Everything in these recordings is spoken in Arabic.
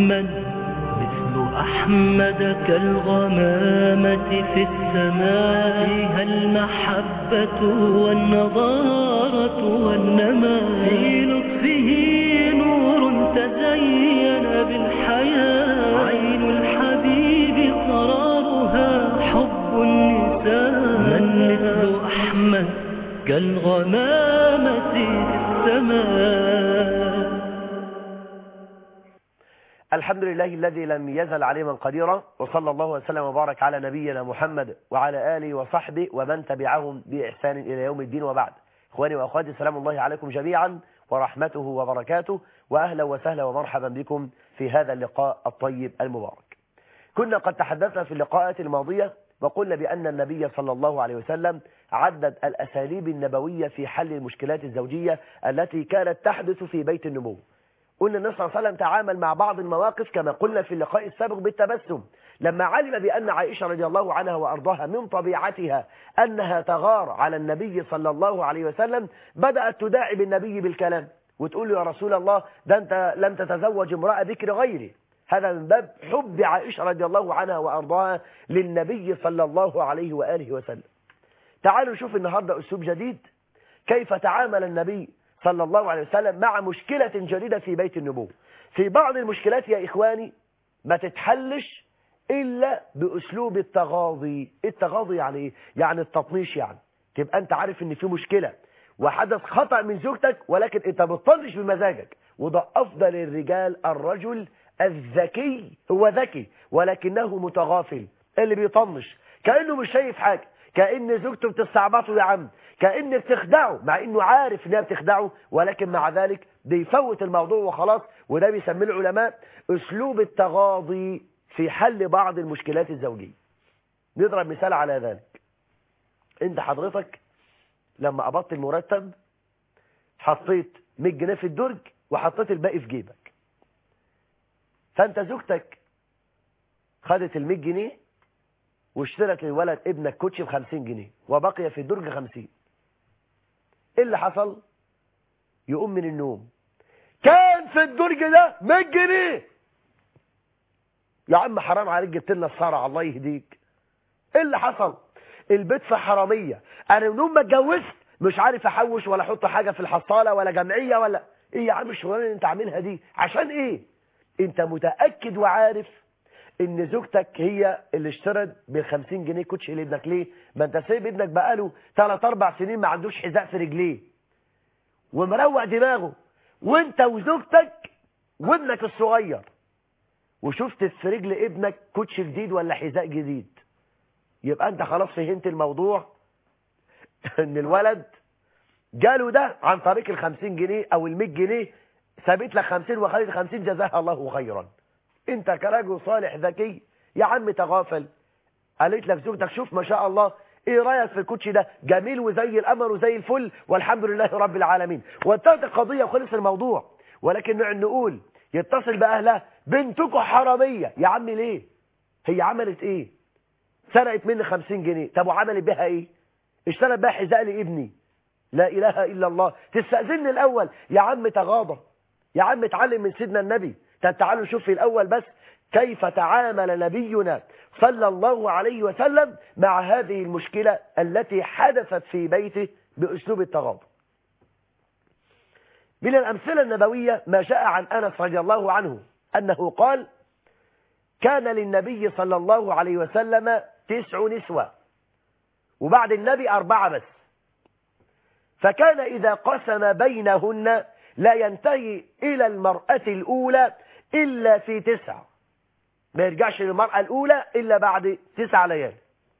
مثل أحمد كالغمامة في السماء، فيها المحبة والنضارة والنماء، في لطفه نور تزين بالحياة، عين الحبيب قرارها حب النساء. من مثل أحمد كالغمامة في السماء. الحمد لله الذي لم يزل عليما قديرا، وصلى الله وسلم وبارك على نبينا محمد وعلى آله وصحبه ومن تبعهم بإحسان إلى يوم الدين، وبعد. إخواني وأخواتي، سلام الله عليكم جميعا ورحمته وبركاته، وأهلا وسهلا ومرحبا بكم في هذا اللقاء الطيب المبارك. كنا قد تحدثنا في اللقاءات الماضية وقلنا بأن النبي صلى الله عليه وسلم عدد الأساليب النبوية في حل المشكلات الزوجية التي كانت تحدث في بيت النبوة. قلنا النبي صلى الله عليه وسلم تعامل مع بعض المواقف كما قلنا في اللقاء السابق بالتبسم، لما علم بأن عائشة رضي الله عنها وأرضاها من طبيعتها أنها تغار على النبي صلى الله عليه وسلم، بدأت تداعب النبي بالكلام وتقول له: يا رسول الله، ده أنت لم تتزوج امرأة بكر غيري. هذا من باب حب عائشة رضي الله عنها وأرضاها للنبي صلى الله عليه وآله وسلم. تعالوا نشوف النهاردة أسلوب جديد، كيف تعامل النبي صلى الله عليه وسلم مع مشكلة جديدة في بيت النبوة. في بعض المشكلات يا إخواني ما تتحلش إلا بأسلوب التغاضي. التغاضي يعني إيه؟ يعني التطنيش. يعني تبقى أنت عارف إن في مشكلة وحدث خطأ من زوجتك، ولكن أنت بتطنش بمزاجك، وده أفضل الرجال. الرجل الذكي هو ذكي ولكنه متغافل، اللي بيطنش كأنه مش شايف حاجة، كأن زوجته بتستعبطه يا عم، كأن بتخدعه، مع انه عارف انها بتخدعه، ولكن مع ذلك بيفوت الموضوع وخلاص. وده بيسميه العلماء اسلوب التغاضي في حل بعض المشكلات الزوجية. نضرب مثال على ذلك. انت حضرتك لما قبضت المرتب حطيت 100 جنيه في الدرج وحطيت الباقي في جيبك، فانت زوجتك خدت ال 100 جنيه واشترت للولد ابنك كوتشي ب50 جنيه وبقي في الدرج 50. ايه اللي حصل؟ يقوم من النوم: كان في الدرج ده 100 جنيه. يا عم حرام عليك، جبت لنا الصرع، الله يهديك. ايه اللي حصل؟ البيت في حراميه. انا من يوم ما اتجوزت مش عارف احوش ولا احط حاجه في الحصاله ولا جمعيه ولا ايه. يا عم الشغلانه اللي انت عاملها دي عشان ايه؟ انت متاكد وعارف ان زوجتك هي اللي اشترت ب50 جنيه كوتشي لابنك. ليه؟ ما انت سايب ابنك بقاله 3-4 سنين ما عندوش حذاء في رجليه ومروق دماغه، وانت وزوجتك وابنك الصغير، وشفت في رجل ابنك كوتشي جديد ولا حذاء جديد، يبقى انت خلاص فهمت الموضوع ان الولد جاله ده عن طريق ال50 جنيه او ال100 جنيه، سابت لك 50 وخدت 50، جزاها الله خيرا. انت كراجل صالح ذكي يا عم تغافل. قالت لك زوجتك: شوف ما شاء الله، ايه رايك في الكوتشي ده؟ جميل وزي القمر وزي الفل والحمد لله رب العالمين، وانتهت القضيه وخلص الموضوع. ولكن نقول يتصل باهلها: بنتكم حراميه. يا عم ليه؟ هي عملت ايه؟ سرقت مني 50 جنيه. طب وعملت بها ايه؟ اشترت بها حذاء لابني. لا اله الا الله. تستأذنني الاول؟ يا عم تغاضى، يا عم اتعلم من سيدنا النبي. تعالوا نشوف في الأول بس كيف تعامل نبينا صلى الله عليه وسلم مع هذه المشكلة التي حدثت في بيته بأسلوب التغاضي. من الأمثلة النبوية ما جاء عن أنس رضي الله عنه أنه قال: كان للنبي صلى الله عليه وسلم 9 نسوة، وبعد النبي 4 بس، فكان إذا قسم بينهن لا ينتهي إلى المرأة الأولى إلا في 9، ما يرجعش للمرأة الأولى إلا بعد 9 ليالي.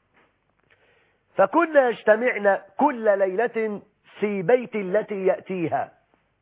فكنا يجتمعن كل ليلة في بيت التي يأتيها،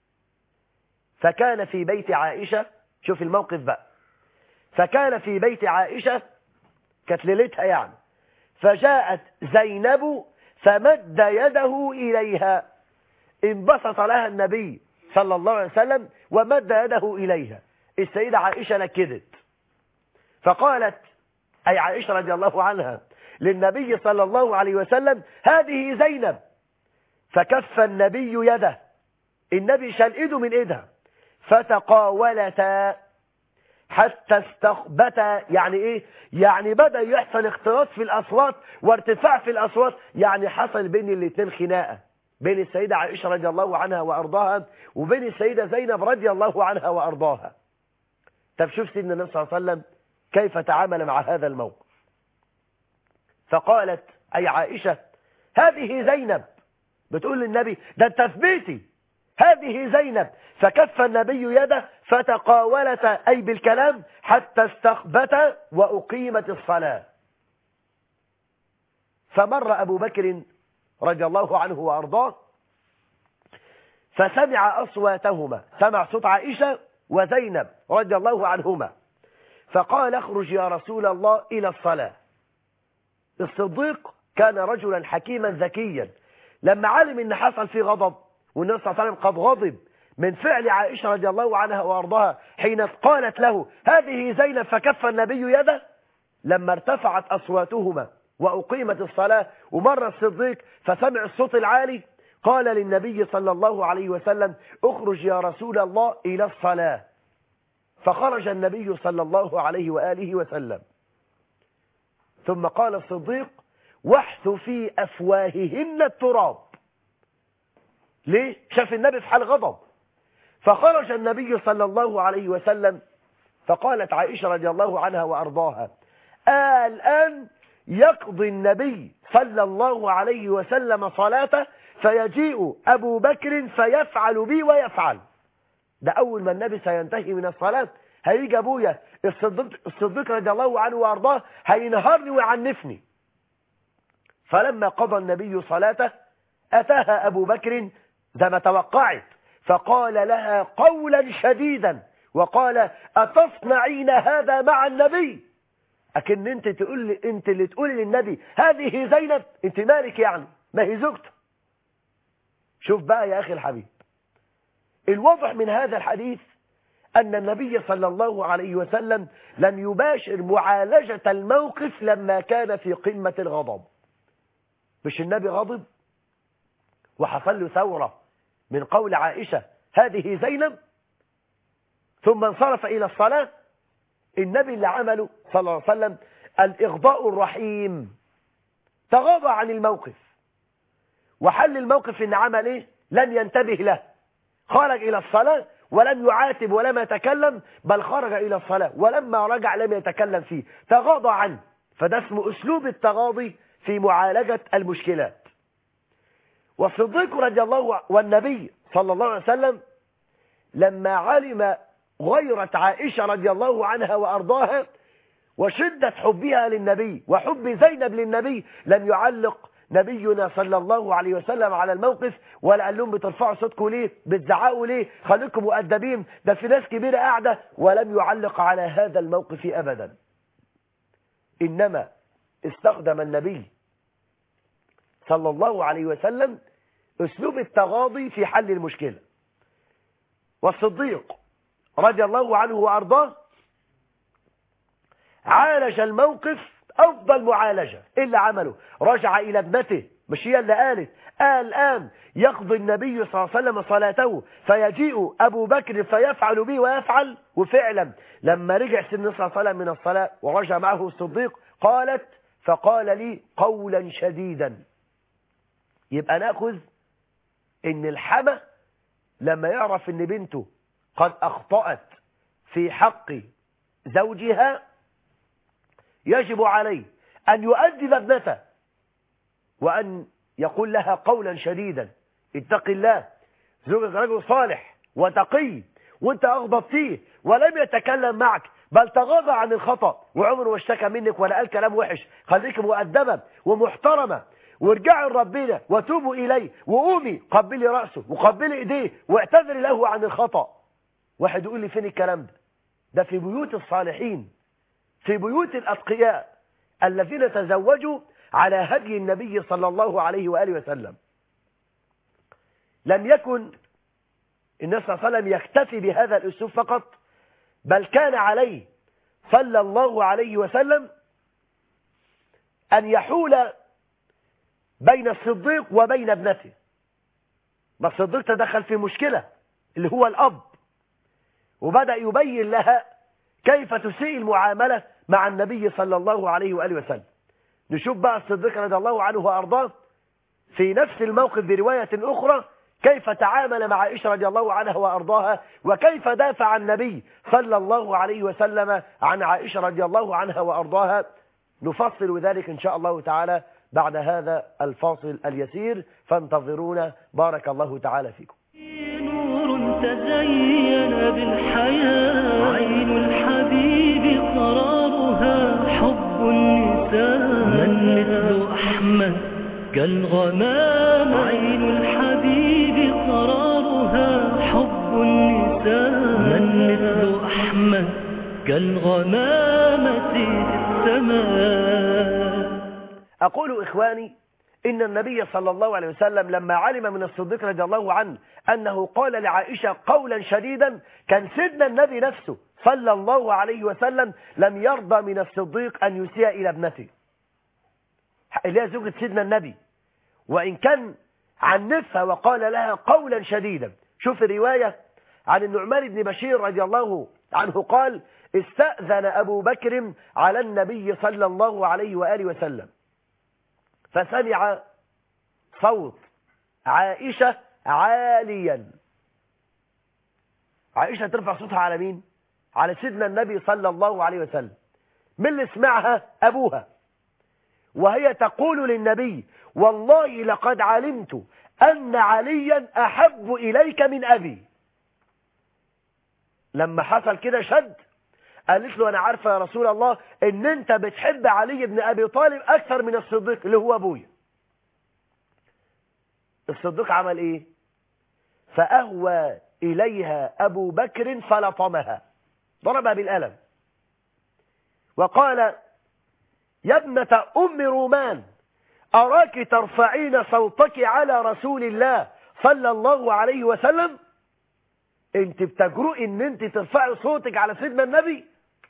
فكان في بيت عائشة. شوف الموقف بقى. فكان في بيت عائشة، كانت ليلتها يعني، فجاءت زينب فمد يده إليها، انبسط لها النبي صلى الله عليه وسلم ومد يده إليها. السيدة عائشة نكدت فقالت، أي عائشة رضي الله عنها، للنبي صلى الله عليه وسلم: هذه زينب. فكف النبي يده، النبي شال ايده من ايدها، فتقاولتا حتى استخبت. يعني ايه؟ يعني بدأ يحصل اختلاط في الأصوات وارتفاع في الأصوات، يعني حصل بين الاثنين خناقة، بين السيدة عائشة رضي الله عنها وأرضاها وبين السيدة زينب رضي الله عنها وأرضاها. طب شوف سيدنا النبي صلى الله عليه وسلم كيف تعامل مع هذا الموقف. فقالت أي عائشة هذه زينب، بتقول للنبي ده انت في بيتي، هذه زينب. فكف النبي يده فتقاولتا أي بالكلام حتى استخبتا وأقيمت الصلاة. فمر أبو بكر رضي الله عنه وأرضاه فسمع أصواتهما، سمع صوت عائشة وزينب رضي الله عنهما، فقال اخرج يا رسول الله إلى الصلاة. الصديق كان رجلا حكيما ذكيا، لما علم ان حصل فيه غضب والنبي صلى الله عليه وسلم قد غضب من فعل عائشة رضي الله عنها وارضاها حين قالت له هذه زينب فكف النبي يده، لما ارتفعت أصواتهما وأقيمت الصلاة ومر الصديق فسمع الصوت العالي، قال للنبي صلى الله عليه وسلم اخرج يا رسول الله إلى الصلاة. فخرج النبي صلى الله عليه وآله وسلم، ثم قال الصديق واحث في أفواههن التراب. ليه؟ شاف النبي في حال غضب. فخرج النبي صلى الله عليه وسلم، فقالت عائشة رضي الله عنها وأرضاها الآن يقضي النبي صلى الله عليه وسلم صلاته فيجيء أبو بكر فيفعل بي ويفعل. ده أول ما النبي سينتهي من الصلاة هيجي أبويا الصديق رضي الله عنه وأرضاه هينهرني ويعنفني. فلما قضى النبي صلاته أتاها أبو بكر ده ما توقعت، فقال لها قولا شديدا وقال أتصنعين هذا مع النبي؟ أكن انت اللي تقولي للنبي هذه زينب، انت مالك يعني؟ ما هي زوجته. شوف بقى يا أخي الحبيب، الواضح من هذا الحديث أن النبي صلى الله عليه وسلم لم يباشر معالجة الموقف لما كان في قمة الغضب. مش النبي غضب وحصل له ثورة من قول عائشة هذه زينب ثم انصرف إلى الصلاة؟ النبي اللي عمله صلى الله عليه وسلم الإغضاء الرحيم، تغاضى عن الموقف وحل الموقف إن عمل إيه؟ لم ينتبه له، خرج إلى الصلاة ولم يعاتب ولم يتكلم، بل خرج إلى الصلاة ولما رجع لم يتكلم فيه، تغاضى عنه. فده اسمه أسلوب التغاضي في معالجة المشكلات. والصديق رضي الله والنبي صلى الله عليه وسلم لما علم غيرة عائشة رضي الله عنها وأرضاها وشدة حبها للنبي وحب زينب للنبي لم يعلق نبينا صلى الله عليه وسلم على الموقف ولا قال لهم بترفعوا صوتكم ليه، بتزعقوا ليه، خليكم مؤدبين، ده في ناس كبيرة قاعدة، ولم يعلق على هذا الموقف أبدا. إنما استخدم النبي صلى الله عليه وسلم أسلوب التغاضي في حل المشكلة. والصديق رضي الله عنه وأرضاه عالج الموقف أفضل معالجة. إيه اللي عمله؟ رجع إلى ابنته، مش هي اللي قالت الآن يقضي النبي صلى الله عليه وسلم صلاته فيجيء أبو بكر فيفعل به ويفعل. وفعلا لما رجع سيدنا صلى الله عليه وسلم من الصلاة ورجع معه الصديق قالت فقال لي قولا شديدا. يبقى نأخذ إن الحمى لما يعرف إن بنته قد أخطأت في حق زوجها يجب عليه أن يؤدب ابنته وأن يقول لها قولا شديدا اتق الله، زوجك رجل صالح وتقي وانت أغضبتيه ولم يتكلم معك بل تغاضى عن الخطأ وعمره واشتكى منك ولا قال كلام وحش، خليك مؤدبة ومحترمة وارجعي لربنا وتوبوا إليه وقومي قبلي رأسه وقبلي إيديه واعتذري له عن الخطأ. واحد يقول لي فين الكلام ده؟ ده في بيوت الصالحين، في بيوت الأتقياء الذين تزوجوا على هدي النبي صلى الله عليه وآله وسلم. لم يكن النبي صلى الله عليه وسلم يكتفي بهذا الأسلوب فقط، بل كان عليه صلى الله عليه وسلم أن يحول بين الصديق وبين ابنته. ما الصديق تدخل في مشكلة اللي هو الأب، وبدأ يبين لها كيف تسيء المعاملة مع النبي صلى الله عليه وآله وسلم. نشوف بقى الصديق رضي الله عنه وأرضاه في نفس الموقف برواية أخرى كيف تعامل مع عائشة رضي الله عنها وأرضاها، وكيف دافع النبي صلى الله عليه وسلم عن عائشة رضي الله عنها وأرضاها. نفصل ذلك إن شاء الله تعالى بعد هذا الفاصل اليسير، فانتظرونا. بارك الله تعالى فيكم. نور تزين بالحياة، عين الحبيب قرارها حب النساء، من مثل أحمد كالغمام، عين الحبيب قرارها حب النساء، من مثل أحمد كالغمامة في السماء. أقول إخواني إن النبي صلى الله عليه وسلم لما علم من الصديق رضي الله عنه أنه قال لعائشة قولا شديدا، كان سيدنا النبي نفسه صلى الله عليه وسلم لم يرضى من الصديق أن يسيء إلى ابنته اللي هي زوجة سيدنا النبي، وإن كان عنفها وقال لها قولا شديدا. شوف الرواية عن النعمان بن بشير رضي الله عنه قال: استأذن أبو بكر على النبي صلى الله عليه وآله وسلم، فسمع صوت عائشة عاليا. عائشة ترفع صوتها على مين؟ على سيدنا النبي صلى الله عليه وسلم. من اللي سمعها؟ أبوها، وهي تقول للنبي: والله لقد علمت أن عليا أحب إليك من أبي. لما حصل كده شد قالت له: أنا عارفة يا رسول الله إن أنت بتحب علي بن أبي طالب أكثر من الصديق اللي هو أبويا. الصديق عمل إيه؟ فأهوى إليها أبو بكر فلطمها، ضربها بالقلم وقال: يا ابنة أم رومان، أراك ترفعين صوتك على رسول الله صلى الله عليه وسلم؟ انت بتجرؤي ان انت ترفعي صوتك على سيدنا النبي؟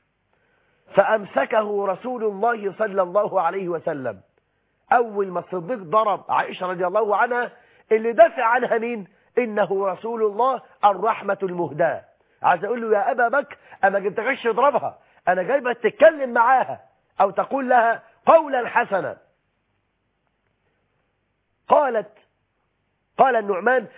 فأمسكه رسول الله صلى الله عليه وسلم. أول ما الصديق ضرب عائشة رضي الله عنها، اللي دافع عنها مين؟ إنه رسول الله الرحمة المهداة. عايز أقول له: يا أبا بكر، أما جبتكش تضربها، أنا جايبة تتكلم معاها أو تقول لها قولا حسنا. قال النعمان: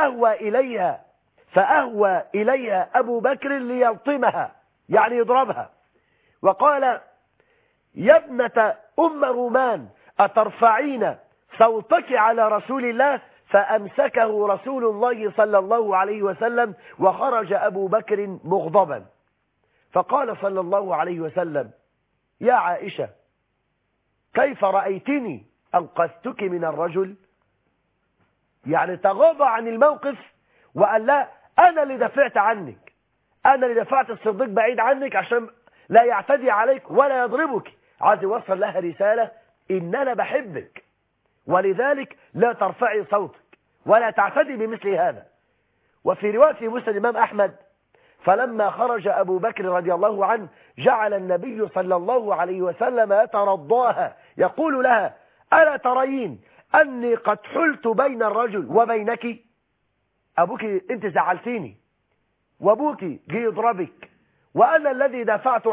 فأهوى إليها أبو بكر ليلطمها، يعني يضربها، وقال: يا ابنة أم رومان، أترفعين صوتك على رسول الله؟ فأمسكه رسول الله صلى الله عليه وسلم، وخرج أبو بكر مغضبا. فقال صلى الله عليه وسلم: يا عائشة، كيف رأيتني أنقذتك من الرجل؟ يعني تغاضى عن الموقف وقال: لا، أنا اللي دفعت عنك، أنا اللي دفعت الصديق بعيد عنك عشان لا يعتدي عليك ولا يضربك. عايز يوصل لها رسالة إن أنا بحبك، ولذلك لا ترفعي صوتك ولا تعتدي بمثل هذا. وفي رواية مسند الإمام أحمد: فلما خرج أبو بكر رضي الله عنه جعل النبي صلى الله عليه وسلم يترضاها، يقول لها: ألا ترين أني قد حلت بين الرجل وبينك؟ أبوك أنت زعلتيني، وأبوك جه يضربك، وأنا الذي دفعت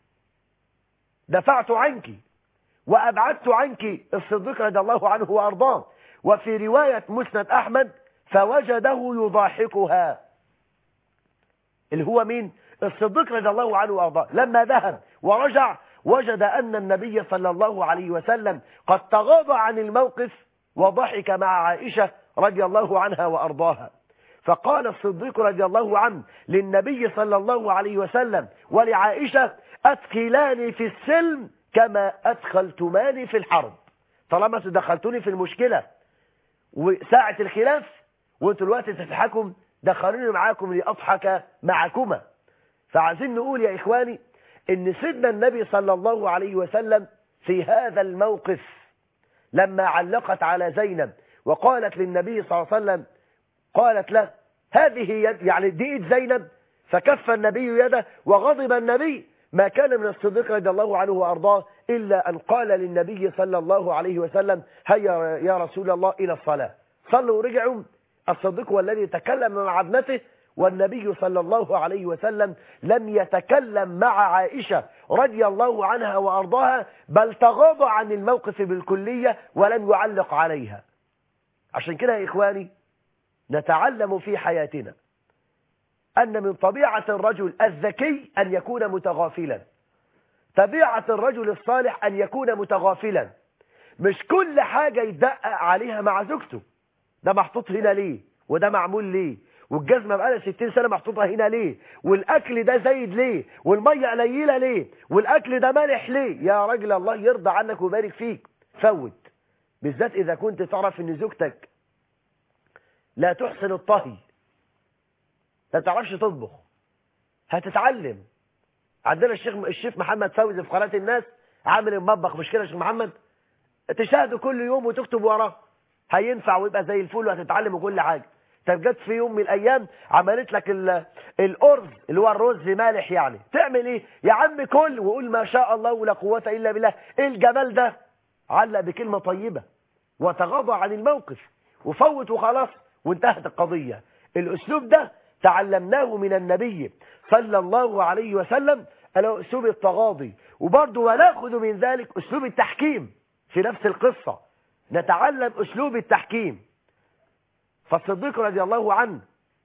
عنك وأبعدت عنك الصديق رضي الله عنه وأرضاه. وفي رواية مسند أحمد: فوجده يضاحكها، اللي هو مين؟ الصديق رضي الله عنه وأرضاه. لما ذهب ورجع وجد أن النبي صلى الله عليه وسلم قد تغاضى عن الموقف وضحك مع عائشة رضي الله عنها وأرضاها. فقال الصديق رضي الله عنه للنبي صلى الله عليه وسلم ولعائشة: أدخلاني في السلم كما أدخلتماني في الحرب. طالما دخلتوني في المشكلة وساعة الخلاف وانتوا الوقت تضحكوا، دخلوني معاكم لأضحك معكما. فعايزين نقول يا إخواني إن سيدنا النبي صلى الله عليه وسلم في هذا الموقف لما علقت على زينب وقالت للنبي صلى الله عليه وسلم، قالت له: هذه يد، يعني دي ايد زينب، فكف النبي يده وغضب النبي. ما كان من الصديق رضي الله عنه وأرضاه إلا أن قال للنبي صلى الله عليه وسلم: هيا يا رسول الله إلى الصلاة. صلوا ورجعوا. الصديق هو الذي تكلم مع ابنته والنبي صلى الله عليه وسلم لم يتكلم مع عائشة رضي الله عنها وأرضاها، بل تغاضى عن الموقف بالكلية ولم يعلق عليها. عشان كده يا إخواني نتعلم في حياتنا أن من طبيعة الرجل الذكي أن يكون متغافلا، طبيعة الرجل الصالح أن يكون متغافلا. مش كل حاجة يدقق عليها مع زوجته، ده محطوط هنا ليه، وده معمول ليه، والجزمة بقالها 60 سنة محطوطة هنا ليه، والأكل ده زايد ليه، والمية قليلة ليه، والأكل ده مالح ليه. يا راجل الله يرضى عنك ويبارك فيك، فوت. بالذات إذا كنت تعرف إن زوجتك لا تحسن الطهي، لا تعرفش تطبخ، هتتعلم. عندنا الشيخ محمد فوزي في قناة الناس عامل المطبخ، مش كده يا شيخ محمد؟ تشاهده كل يوم وتكتب وراه، هينفع ويبقى زي الفل وهتتعلم كل حاجة. طب جت في يوم من الأيام عملت لك الأرز اللي هو الرز مالح، يعني تعمل إيه؟ يا عم كل وقول ما شاء الله ولا قوة إلا بالله، إيه الجمال ده؟ علق بكلمة طيبة وتغاضى عن الموقف وفوت وخلاص وانتهت القضية. الأسلوب ده تعلمناه من النبي صلى الله عليه وسلم، أسلوب التغاضي. وبرضه ونأخذ من ذلك أسلوب التحكيم في نفس القصة، نتعلم أسلوب التحكيم. فالصديق رضي الله عنه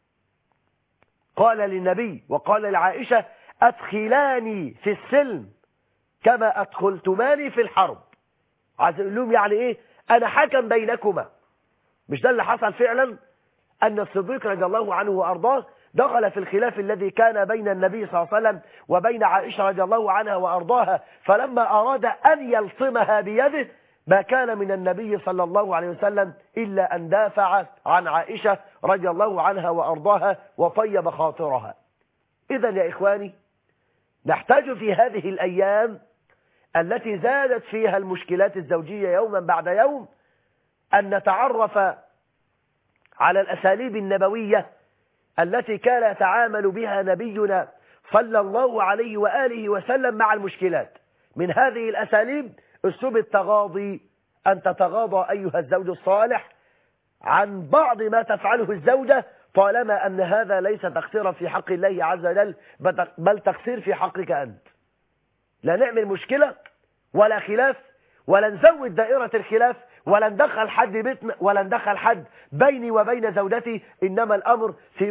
قال للنبي وقال لعائشة: أدخلاني في السلم كما أدخلتماني في الحرب. عايز يقول لهم يعني إيه؟ أنا حكم بينكما. مش ده اللي حصل فعلا؟ أن الصديق رضي الله عنه وأرضاه دخل في الخلاف الذي كان بين النبي صلى الله عليه وسلم وبين عائشة رضي الله عنها وأرضاها، فلما أراد أن يلطمها بيده ما كان من النبي صلى الله عليه وسلم إلا أن دافع عن عائشة رضي الله عنها وأرضاها وطيب خاطرها. إذن يا إخواني نحتاج في هذه الأيام التي زادت فيها المشكلات الزوجية يوما بعد يوم أن نتعرف على الأساليب النبوية التي كان يتعامل بها نبينا صلى الله عليه وآله وسلم مع المشكلات. من هذه الأساليب أسلوب التغاضي، أن تتغاضى أيها الزوج الصالح عن بعض ما تفعله الزوجة، طالما أن هذا ليس تقصيرا في حق الله عز وجل بل تقصير في حقك أنت. لا نعمل مشكلة ولا خلاف ولا نزود دائرة الخلاف ولا ندخل حد بيتنا ولا ندخل حد بيني وبين زوجتي، إنما الأمر في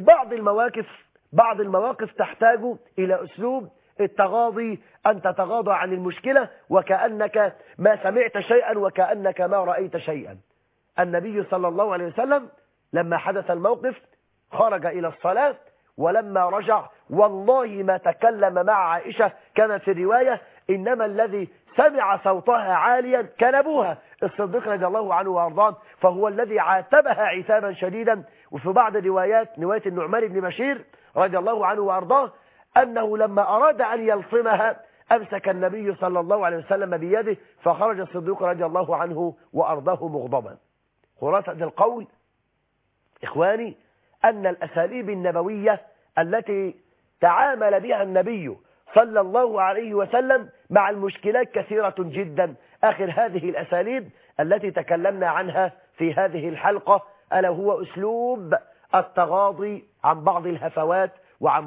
بعض المواقف تحتاج إلى أسلوب التغاضي، أن تتغاضى عن المشكلة وكأنك ما سمعت شيئا وكأنك ما رأيت شيئا. النبي صلى الله عليه وسلم لما حدث الموقف خرج إلى الصلاة، ولما رجع والله ما تكلم مع عائشة. كانت في الرواية إنما الذي سمع صوتها عاليا كان أبوها الصديق رضي الله عنه وأرضاه، فهو الذي عاتبها عتابا شديدا. وفي بعض الروايات، رواية النعمان بن بشير رضي الله عنه وأرضاه، أنه لما أراد أن يلطمها أمسك النبي صلى الله عليه وسلم بيده، فخرج الصديق رضي الله عنه وأرضاه مغضبا. خلاصة القول إخواني أن الأساليب النبوية التي تعامل بها النبي صلى الله عليه وسلم مع المشكلات كثيرة جدا. آخر هذه الأساليب التي تكلمنا عنها في هذه الحلقة ألا هو أسلوب التغاضي عن بعض الهفوات وعن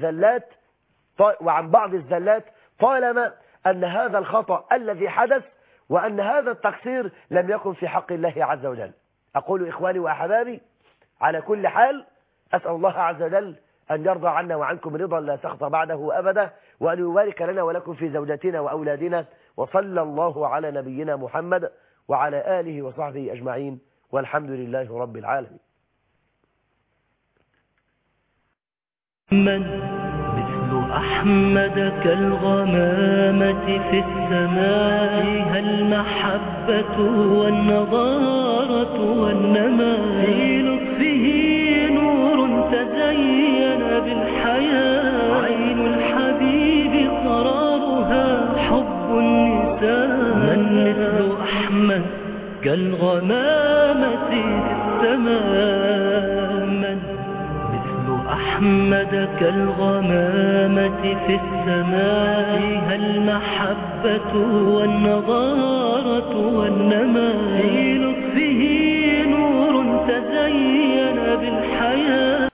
بعض الزلات طالما أن هذا الخطأ الذي حدث وأن هذا التقصير لم يكن في حق الله عز وجل. أقول إخواني وأحبابي على كل حال أسأل الله عز وجل أن يرضى عنا وعنكم رضا لا سخط بعده أبدا، وأن يبارك لنا ولكم في زوجاتنا وأولادنا، وصلى الله على نبينا محمد وعلى آله وصحبه أجمعين، والحمد لله رب العالمين. مثل أحمد كالغمامة في السماء، فيها المحبة والنضارة والنماء، في لطفه نور تزين بالحياة، عين الحبيب قرارها حب النساء. من مثل أحمد كالغمامة في السماء، أحمد كالغمامة في السماء، فيها المحبة والنضارة والنماء، في لطفه نور تزين بالحياة.